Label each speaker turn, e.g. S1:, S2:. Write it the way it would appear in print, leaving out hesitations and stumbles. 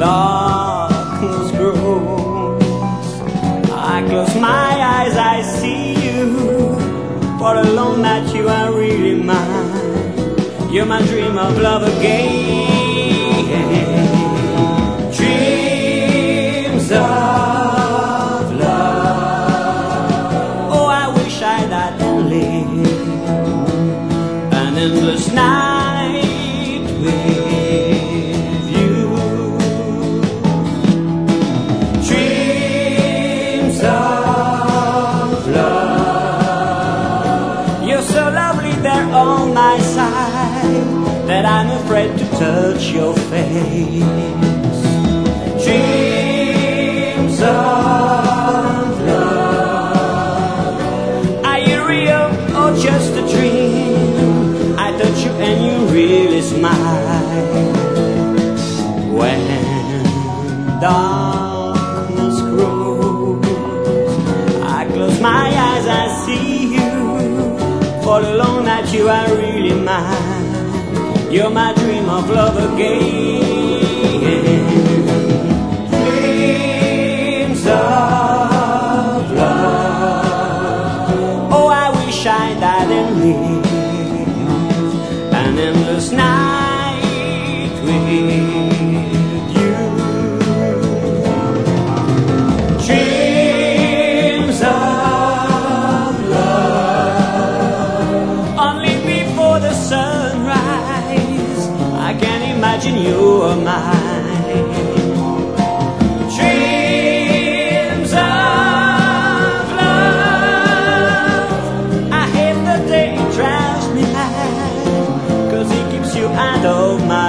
S1: darkness grows. I close my eyes, I see you. For alone that you are really mine. You're my dream of love again. Dreams of love. Oh, I wish I died and lived an endless night with you. Dreams of love. You're so lovely there on my side that I'm afraid to touch your face. Dreams of love. Are you real or just a dream? I touch you and you really smile. When darkness grows, I close my eyes, I see you. For alone that you are really mine. You're my dream of love again. Dreams of love. Oh, I wish I died and lived an endless night with you. Dreams of love. Only before the sunrise I can imagine you are mine. Dreams of love. I hate the day it drives me mad, 'cause it keeps you out of my